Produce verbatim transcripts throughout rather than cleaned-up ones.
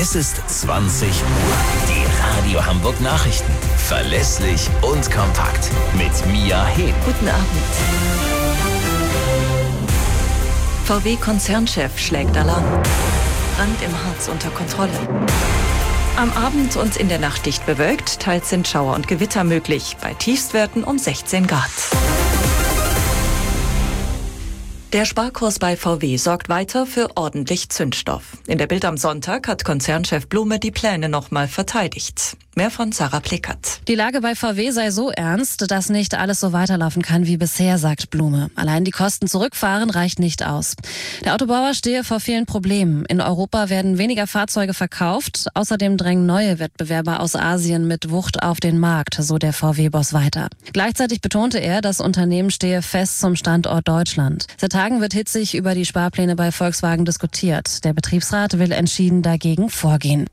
Es ist zwanzig Uhr. Die Radio Hamburg Nachrichten. Verlässlich und kompakt. Mit Mia Hehn. Guten Abend. V W-Konzernchef schlägt Alarm. Brand im Harz unter Kontrolle. Am Abend und in der Nacht dicht bewölkt, teils sind Schauer und Gewitter möglich. Bei Tiefstwerten um sechzehn Grad. Der Sparkurs bei V W sorgt weiter für ordentlich Zündstoff. In der Bild am Sonntag hat Konzernchef Blume die Pläne nochmal verteidigt. Mehr von Sarah Plickert. Die Lage bei V W sei so ernst, dass nicht alles so weiterlaufen kann wie bisher, sagt Blume. Allein die Kosten zurückfahren reicht nicht aus. Der Autobauer stehe vor vielen Problemen. In Europa werden weniger Fahrzeuge verkauft. Außerdem drängen neue Wettbewerber aus Asien mit Wucht auf den Markt, so der V W-Boss weiter. Gleichzeitig betonte er, das Unternehmen stehe fest zum Standort Deutschland. Seit Tagen wird hitzig über die Sparpläne bei Volkswagen diskutiert. Der Betriebsrat will entschieden dagegen vorgehen.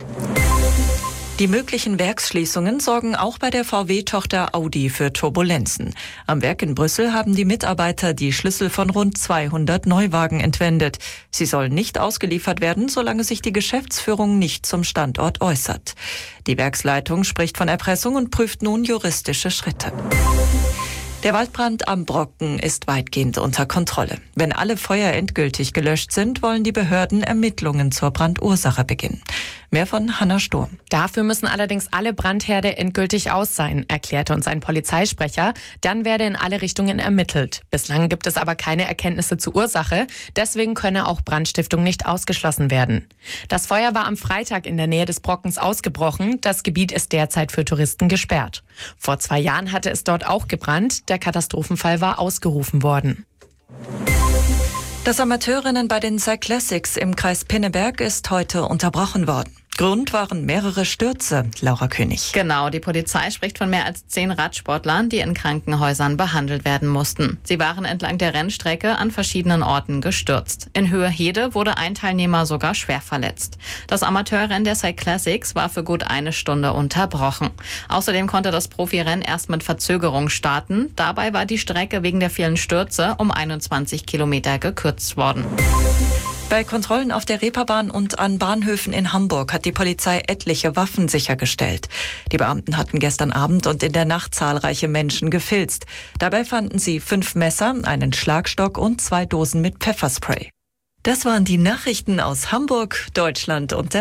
Die möglichen Werksschließungen sorgen auch bei der V W-Tochter Audi für Turbulenzen. Am Werk in Brüssel haben die Mitarbeiter die Schlüssel von rund zweihundert Neuwagen entwendet. Sie sollen nicht ausgeliefert werden, solange sich die Geschäftsführung nicht zum Standort äußert. Die Werksleitung spricht von Erpressung und prüft nun juristische Schritte. Der Waldbrand am Brocken ist weitgehend unter Kontrolle. Wenn alle Feuer endgültig gelöscht sind, wollen die Behörden Ermittlungen zur Brandursache beginnen. Mehr von Hanna Sturm. Dafür müssen allerdings alle Brandherde endgültig aus sein, erklärte uns ein Polizeisprecher. Dann werde in alle Richtungen ermittelt. Bislang gibt es aber keine Erkenntnisse zur Ursache. Deswegen könne auch Brandstiftung nicht ausgeschlossen werden. Das Feuer war am Freitag in der Nähe des Brockens ausgebrochen. Das Gebiet ist derzeit für Touristen gesperrt. Vor zwei Jahren hatte es dort auch gebrannt. Der Katastrophenfall war ausgerufen worden. Das Amateurrennen bei den Cyclassics im Kreis Pinneberg ist heute unterbrochen worden. Grund waren mehrere Stürze, Laura König. Genau, die Polizei spricht von mehr als zehn Radsportlern, die in Krankenhäusern behandelt werden mussten. Sie waren entlang der Rennstrecke an verschiedenen Orten gestürzt. In Höhe Hede wurde ein Teilnehmer sogar schwer verletzt. Das Amateurrennen der Cyclassics war für gut eine Stunde unterbrochen. Außerdem konnte das Profirennen erst mit Verzögerung starten. Dabei war die Strecke wegen der vielen Stürze um einundzwanzig Kilometer gekürzt worden. Bei Kontrollen auf der Reeperbahn und an Bahnhöfen in Hamburg hat die Polizei etliche Waffen sichergestellt. Die Beamten hatten gestern Abend und in der Nacht zahlreiche Menschen gefilzt. Dabei fanden sie fünf Messer, einen Schlagstock und zwei Dosen mit Pfefferspray. Das waren die Nachrichten aus Hamburg, Deutschland und der